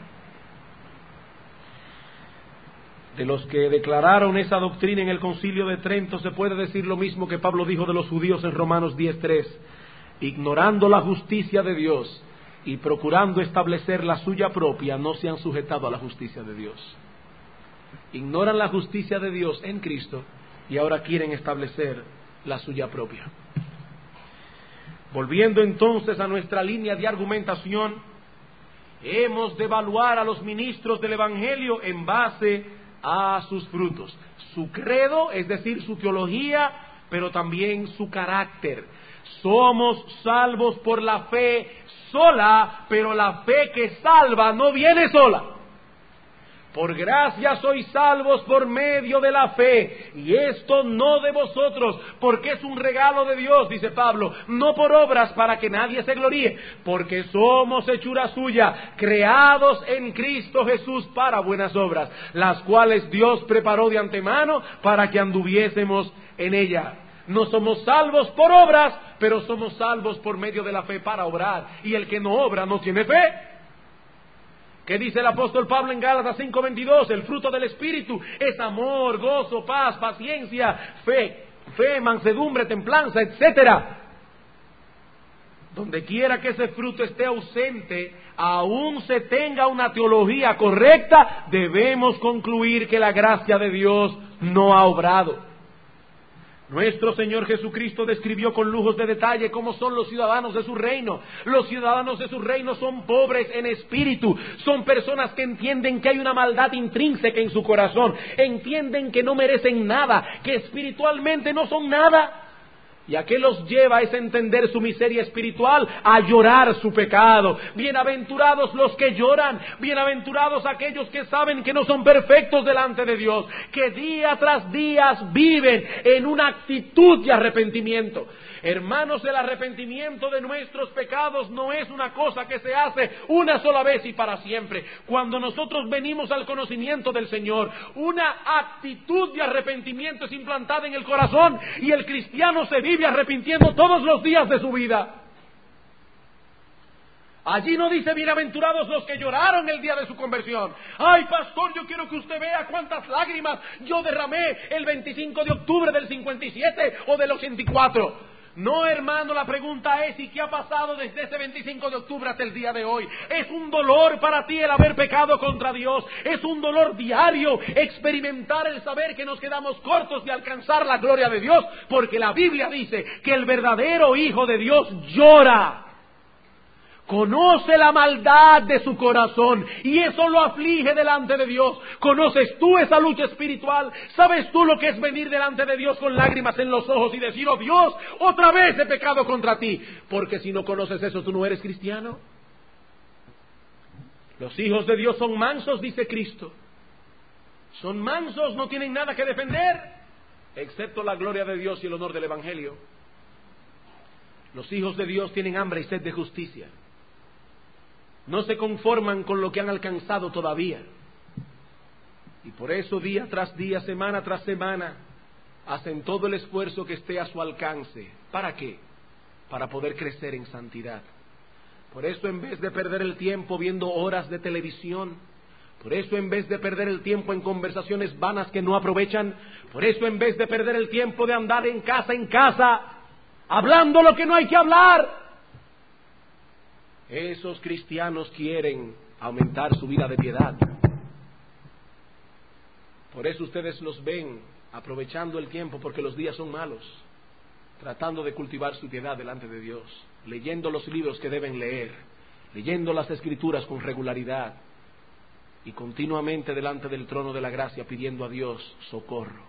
De los que declararon esa doctrina en el Concilio de Trento se puede decir lo mismo que Pablo dijo de los judíos en Romanos 10:3, ignorando la justicia de Dios y procurando establecer la suya propia, no se han sujetado a la justicia de Dios. Ignoran la justicia de Dios en Cristo y ahora quieren establecer la suya propia. Volviendo entonces a nuestra línea de argumentación, hemos de evaluar a los ministros del Evangelio en base a sus frutos. Su credo, es decir, su teología, pero también su carácter. Somos salvos por la fe sola, pero la fe que salva no viene sola. Por gracia sois salvos por medio de la fe, y esto no de vosotros, porque es un regalo de Dios, dice Pablo, no por obras para que nadie se gloríe, porque somos hechura suya, creados en Cristo Jesús para buenas obras, las cuales Dios preparó de antemano para que anduviésemos en ella. No somos salvos por obras, pero somos salvos por medio de la fe para obrar, y el que no obra no tiene fe. ¿Qué dice el apóstol Pablo en Gálatas 5:22? El fruto del Espíritu es amor, gozo, paz, paciencia, fe, mansedumbre, templanza, etcétera. Donde quiera que ese fruto esté ausente, aún se tenga una teología correcta, debemos concluir que la gracia de Dios no ha obrado. Nuestro Señor Jesucristo describió con lujos de detalle cómo son los ciudadanos de su reino. Los ciudadanos de su reino son pobres en espíritu, son personas que entienden que hay una maldad intrínseca en su corazón, entienden que no merecen nada, que espiritualmente no son nada. ¿Y a qué los lleva es entender su miseria espiritual? A llorar su pecado. Bienaventurados los que lloran, bienaventurados aquellos que saben que no son perfectos delante de Dios, que día tras día viven en una actitud de arrepentimiento. Hermanos, el arrepentimiento de nuestros pecados no es una cosa que se hace una sola vez y para siempre. Cuando nosotros venimos al conocimiento del Señor, una actitud de arrepentimiento es implantada en el corazón y el cristiano se vive arrepintiendo todos los días de su vida. Allí no dice bienaventurados los que lloraron el día de su conversión. Ay, pastor, yo quiero que usted vea cuántas lágrimas yo derramé el 25 de octubre del 57 o del 84. No, hermano, la pregunta es: ¿y qué ha pasado desde ese 25 de octubre hasta el día de hoy? Es un dolor para ti el haber pecado contra Dios. Es un dolor diario experimentar el saber que nos quedamos cortos de alcanzar la gloria de Dios, porque la Biblia dice que el verdadero Hijo de Dios llora. Conoce la maldad de su corazón y eso lo aflige delante de Dios. ¿Conoces tú esa lucha espiritual? ¿Sabes tú lo que es venir delante de Dios con lágrimas en los ojos y decir: oh Dios, otra vez he pecado contra ti? Porque si no conoces eso, tú no eres cristiano. Los hijos de Dios son mansos, dice Cristo. Son mansos, no tienen nada que defender, excepto la gloria de Dios y el honor del Evangelio. Los hijos de Dios tienen hambre y sed de justicia. No se conforman con lo que han alcanzado todavía. Y por eso día tras día, semana tras semana, hacen todo el esfuerzo que esté a su alcance. ¿Para qué? Para poder crecer en santidad. Por eso, en vez de perder el tiempo viendo horas de televisión, por eso, en vez de perder el tiempo en conversaciones vanas que no aprovechan, por eso, en vez de perder el tiempo de andar en casa, hablando lo que no hay que hablar, esos cristianos quieren aumentar su vida de piedad. Por eso ustedes los ven aprovechando el tiempo, porque los días son malos, tratando de cultivar su piedad delante de Dios, leyendo los libros que deben leer, leyendo las Escrituras con regularidad y continuamente delante del trono de la gracia pidiendo a Dios socorro.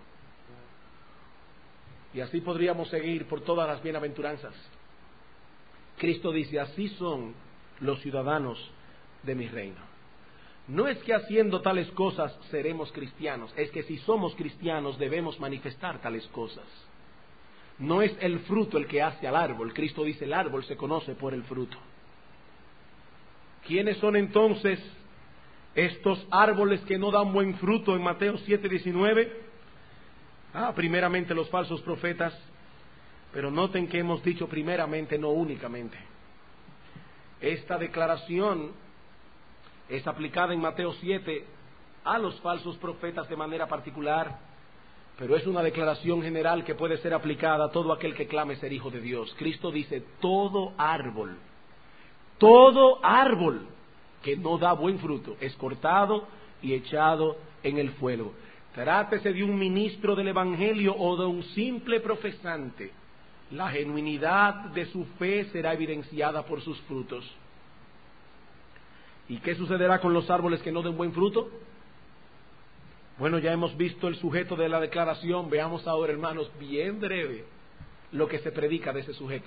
Y así podríamos seguir por todas las bienaventuranzas. Cristo dice, así son los ciudadanos de mi reino. No es que haciendo tales cosas seremos cristianos, es que si somos cristianos debemos manifestar tales cosas. No es el fruto el que hace al árbol. Cristo dice, el árbol se conoce por el fruto. ¿Quiénes son entonces estos árboles que no dan buen fruto en Mateo 7:19? Primeramente los falsos profetas, pero noten que hemos dicho primeramente, no únicamente. Esta declaración es aplicada en Mateo 7 a los falsos profetas de manera particular, pero es una declaración general que puede ser aplicada a todo aquel que clame ser hijo de Dios. Cristo dice, todo árbol que no da buen fruto es cortado y echado en el fuego. Trátese de un ministro del Evangelio o de un simple profesante, la genuinidad de su fe será evidenciada por sus frutos. ¿Y qué sucederá con los árboles que no den buen fruto? Bueno, ya hemos visto el sujeto de la declaración. Veamos ahora, hermanos, bien breve, lo que se predica de ese sujeto.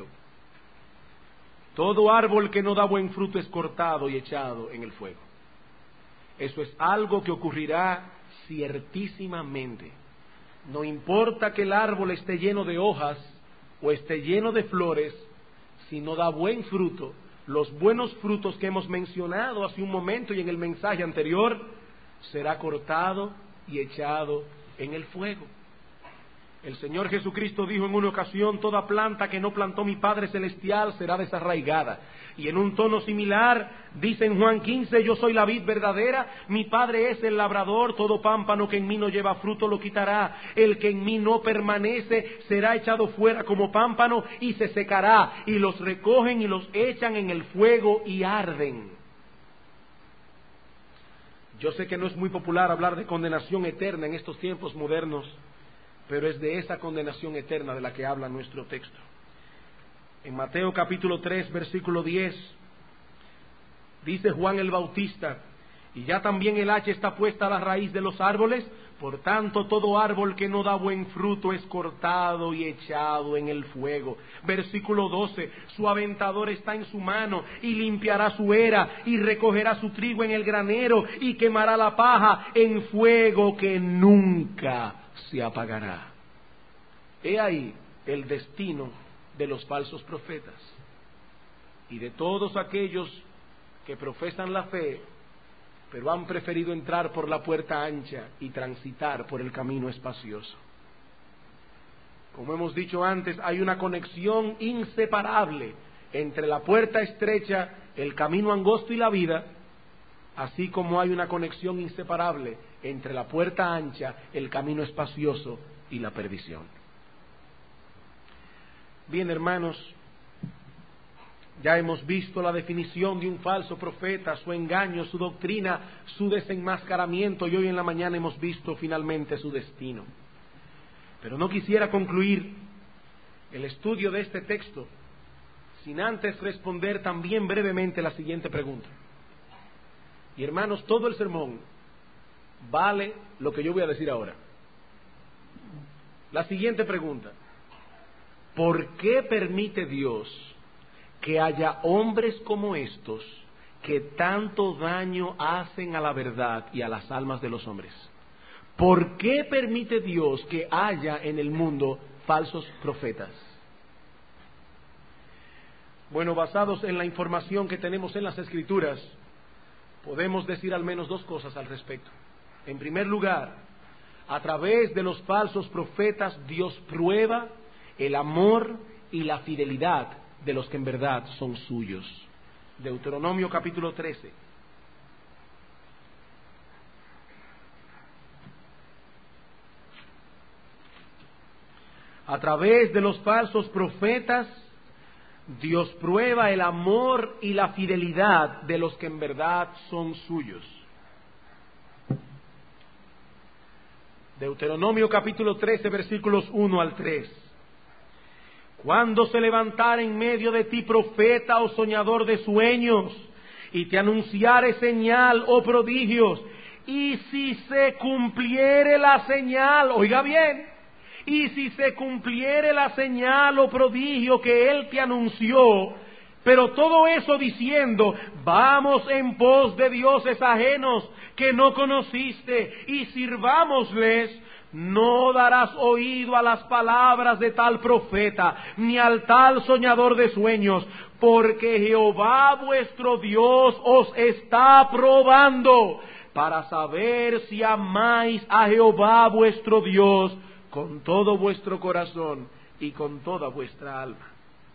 Todo árbol que no da buen fruto es cortado y echado en el fuego. Eso es algo que ocurrirá ciertísimamente. No importa que el árbol esté lleno de hojas o esté lleno de flores, si no da buen fruto, los buenos frutos que hemos mencionado hace un momento y en el mensaje anterior, será cortado y echado en el fuego. El Señor Jesucristo dijo en una ocasión, toda planta que no plantó mi Padre Celestial será desarraigada. Y en un tono similar, dice en Juan 15, yo soy la vid verdadera, mi Padre es el labrador, todo pámpano que en mí no lleva fruto lo quitará. El que en mí no permanece será echado fuera como pámpano y se secará. Y los recogen y los echan en el fuego y arden. Yo sé que no es muy popular hablar de condenación eterna en estos tiempos modernos, pero es de esa condenación eterna de la que habla nuestro texto. En Mateo capítulo 3, versículo 10, dice Juan el Bautista, y ya también el hacha está puesta a la raíz de los árboles, por tanto todo árbol que no da buen fruto es cortado y echado en el fuego. Versículo 12, su aventador está en su mano y limpiará su era y recogerá su trigo en el granero y quemará la paja en fuego que nunca se apagará. He ahí el destino de los falsos profetas y de todos aquellos que profesan la fe, pero han preferido entrar por la puerta ancha y transitar por el camino espacioso. Como hemos dicho antes, hay una conexión inseparable entre la puerta estrecha, el camino angosto y la vida, así como hay una conexión inseparable entre la puerta ancha, el camino espacioso y la perdición. Bien, hermanos, ya hemos visto la definición de un falso profeta, su engaño, su doctrina, su desenmascaramiento, y hoy en la mañana hemos visto finalmente su destino. Pero no quisiera concluir el estudio de este texto sin antes responder también brevemente la siguiente pregunta. Y hermanos, todo el sermón vale lo que yo voy a decir ahora. La siguiente pregunta: ¿por qué permite Dios que haya hombres como estos que tanto daño hacen a la verdad y a las almas de los hombres? ¿Por qué permite Dios que haya en el mundo falsos profetas? Bueno, basados en la información que tenemos en las Escrituras, podemos decir al menos dos cosas al respecto. En primer lugar, a través de los falsos profetas, Dios prueba el amor y la fidelidad de los que en verdad son suyos. Deuteronomio capítulo 13. A través de los falsos profetas, Dios prueba el amor y la fidelidad de los que en verdad son suyos. Deuteronomio capítulo 13, versículos 1 al 3. Cuando se levantare en medio de ti profeta o soñador de sueños, y te anunciare señal o prodigios, y si se cumpliere la señal, oiga bien, y si se cumpliere la señal o prodigio que él te anunció, pero todo eso diciendo, vamos en pos de dioses ajenos que no conociste y sirvámosles, no darás oído a las palabras de tal profeta, ni al tal soñador de sueños, porque Jehová vuestro Dios os está probando para saber si amáis a Jehová vuestro Dios con todo vuestro corazón y con toda vuestra alma.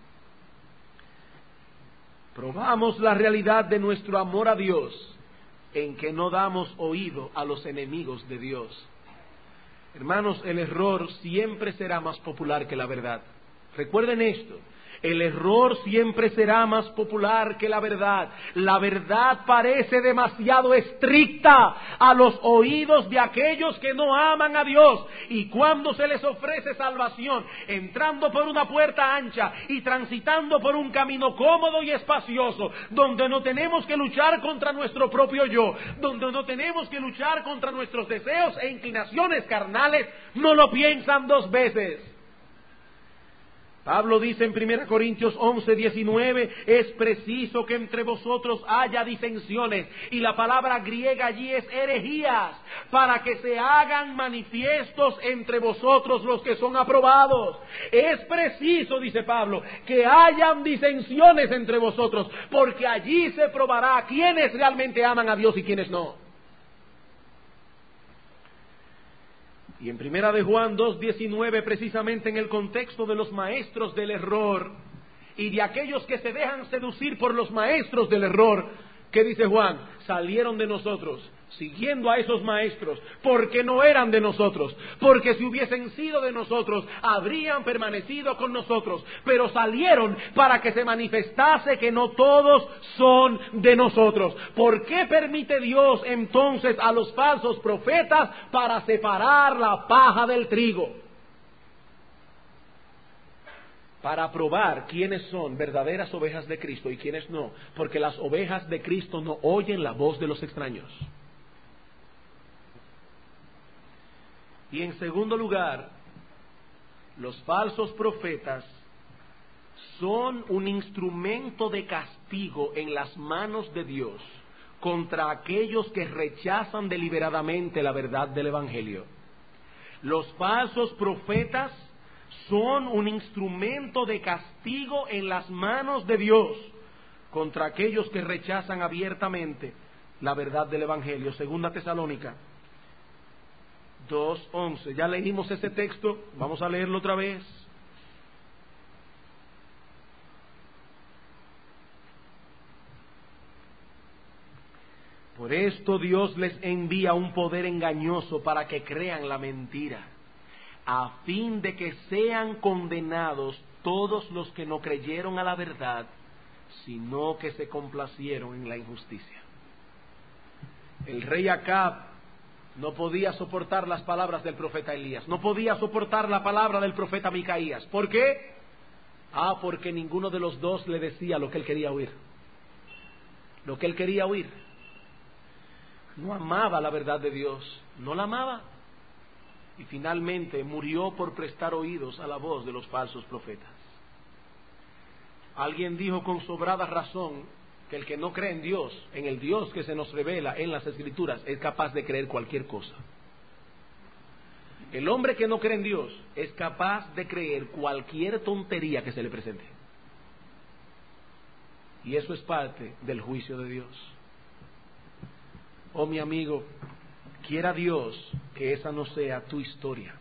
Probamos la realidad de nuestro amor a Dios en que no damos oído a los enemigos de Dios. Hermanos, el error siempre será más popular que la verdad. Recuerden esto. El error siempre será más popular que la verdad. La verdad parece demasiado estricta a los oídos de aquellos que no aman a Dios. Y cuando se les ofrece salvación, entrando por una puerta ancha y transitando por un camino cómodo y espacioso, donde no tenemos que luchar contra nuestro propio yo, donde no tenemos que luchar contra nuestros deseos e inclinaciones carnales, no lo piensan dos veces. Pablo dice en 1 Corintios 11:19, es preciso que entre vosotros haya disensiones, y la palabra griega allí es herejías, para que se hagan manifiestos entre vosotros los que son aprobados. Es preciso, dice Pablo, que hayan disensiones entre vosotros, porque allí se probará quiénes realmente aman a Dios y quiénes no. Y en 1 de Juan 2:19, precisamente en el contexto de los maestros del error y de aquellos que se dejan seducir por los maestros del error, ¿qué dice Juan? Salieron de nosotros, siguiendo a esos maestros, porque no eran de nosotros, porque si hubiesen sido de nosotros, habrían permanecido con nosotros, pero salieron para que se manifestase que no todos son de nosotros. ¿Por qué permite Dios entonces a los falsos profetas? Para separar la paja del trigo, para probar quiénes son verdaderas ovejas de Cristo y quiénes no, porque las ovejas de Cristo no oyen la voz de los extraños. Y en segundo lugar, los falsos profetas son un instrumento de castigo en las manos de Dios contra aquellos que rechazan deliberadamente la verdad del Evangelio. Los falsos profetas son un instrumento de castigo en las manos de Dios contra aquellos que rechazan abiertamente la verdad del Evangelio. Segunda Tesalónica 2:11. Ya leímos ese texto, vamos a leerlo otra vez. Por esto Dios les envía un poder engañoso para que crean la mentira, a fin de que sean condenados todos los que no creyeron a la verdad, sino que se complacieron en la injusticia. El rey Acab no podía soportar las palabras del profeta Elías, no podía soportar la palabra del profeta Micaías. ¿Por qué? Porque ninguno de los dos le decía lo que él quería oír. Lo que él quería oír. No amaba la verdad de Dios, no la amaba. Y finalmente murió por prestar oídos a la voz de los falsos profetas. Alguien dijo con sobrada razón que el que no cree en Dios, en el Dios que se nos revela en las Escrituras, es capaz de creer cualquier cosa. El hombre que no cree en Dios es capaz de creer cualquier tontería que se le presente. Y eso es parte del juicio de Dios. Oh, mi amigo, quiera Dios que esa no sea tu historia.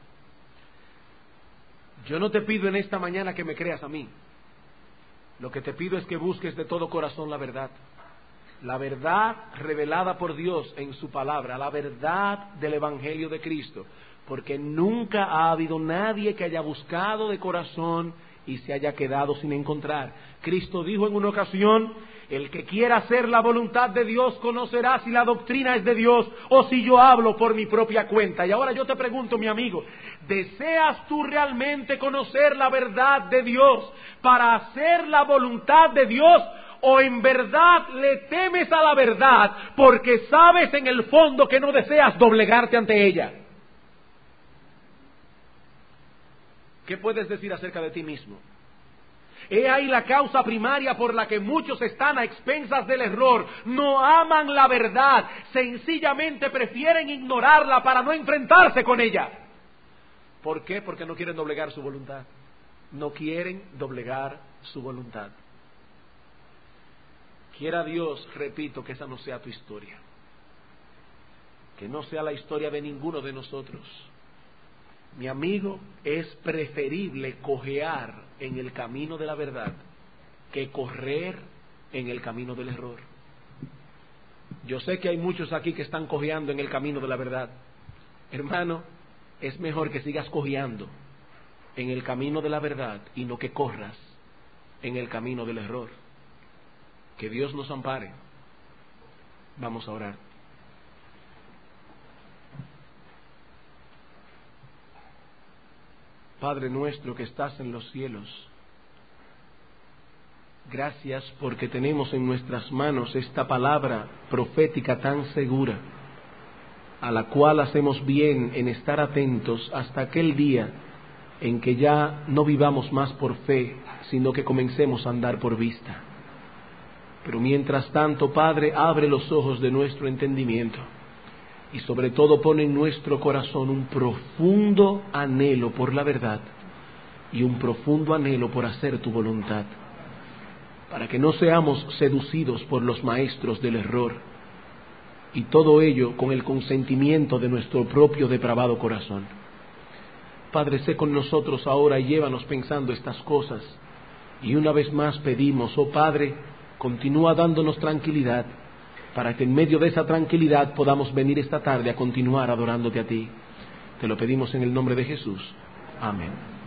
Yo no te pido en esta mañana que me creas a mí. Lo que te pido es que busques de todo corazón la verdad revelada por Dios en su palabra, la verdad del Evangelio de Cristo, porque nunca ha habido nadie que haya buscado de corazón y se haya quedado sin encontrar. Cristo dijo en una ocasión: el que quiera hacer la voluntad de Dios conocerá si la doctrina es de Dios o si yo hablo por mi propia cuenta. Y ahora yo te pregunto, mi amigo, ¿deseas tú realmente conocer la verdad de Dios para hacer la voluntad de Dios? o en verdad le temes a la verdad porque sabes en el fondo que no deseas doblegarte ante ella. ¿Qué puedes decir acerca de ti mismo? He ahí la causa primaria por la que muchos están a expensas del error. No aman la verdad, sencillamente prefieren ignorarla para no enfrentarse con ella. ¿Por qué? Porque no quieren doblegar su voluntad. No quieren doblegar su voluntad. Quiera Dios, repito, que esa no sea tu historia. Que no sea la historia de ninguno de nosotros. Mi amigo, es preferible cojear en el camino de la verdad que correr en el camino del error. Yo sé que hay muchos aquí que están cojeando en el camino de la verdad. Hermano, es mejor que sigas cojeando en el camino de la verdad y no que corras en el camino del error. Que Dios nos ampare. Vamos a orar. Padre nuestro que estás en los cielos, gracias porque tenemos en nuestras manos esta palabra profética tan segura, a la cual hacemos bien en estar atentos hasta aquel día en que ya no vivamos más por fe, sino que comencemos a andar por vista. Pero mientras tanto, Padre, abre los ojos de nuestro entendimiento y sobre todo pone en nuestro corazón un profundo anhelo por la verdad y un profundo anhelo por hacer tu voluntad, para que no seamos seducidos por los maestros del error, y todo ello con el consentimiento de nuestro propio depravado corazón. Padre, sé con nosotros ahora y llévanos pensando estas cosas, y una vez más pedimos, oh Padre, continúa dándonos tranquilidad, para que en medio de esa tranquilidad podamos venir esta tarde a continuar adorándote a ti. Te lo pedimos en el nombre de Jesús. Amén.